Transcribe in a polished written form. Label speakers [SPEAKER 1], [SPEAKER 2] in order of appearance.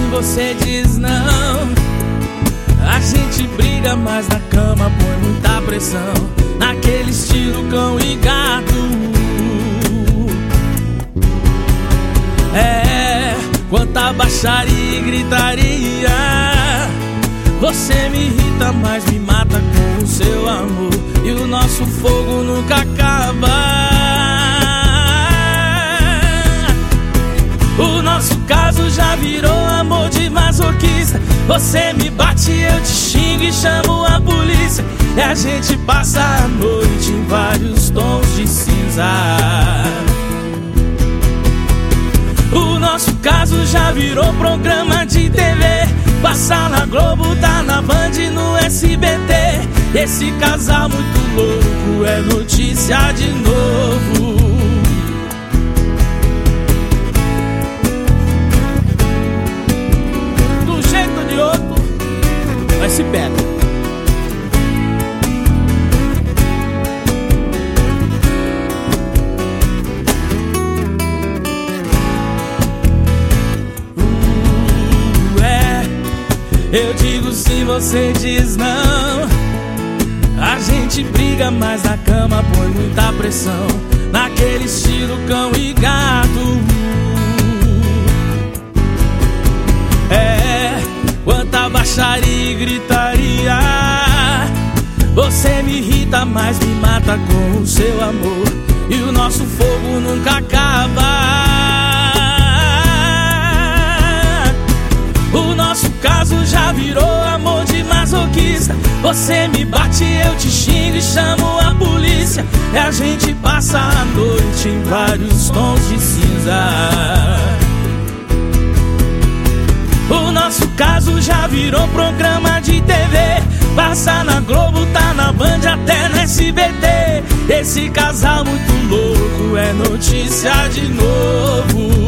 [SPEAKER 1] sim, você diz não. A gente briga, mas na cama põe muita pressão, naquele estilo cão e gato. É, quanta baixaria e gritaria. Você me irrita, mas me mata com o seu amor, e o nosso fogo nunca acaba. O nosso caso já virou amor de masoquista. Você me bate, eu te xingo e chamo a polícia, e a gente passa a noite em vários tons de cinza. O nosso caso já virou programa de TV, passa na Globo, tá na Band, no SBT. Esse casal muito louco é notícia de novo. Do jeito ou de outro, mas se pega. Eu digo sim, você diz não. A gente briga, mas na cama põe muita pressão, naquele estilo cão e gato. É, quanta baixaria e gritaria. Você me irrita, mas me mata com o seu amor, e o nosso fogo nunca acaba. O nosso caso já virou amor de masoquista. Você me bate, eu te xingo e chamo a polícia, e a gente passa a noite em vários tons de cinza. O nosso caso já virou programa de TV, passa na Globo, tá na Band, até no SBT. Esse casal muito louco é notícia de novo.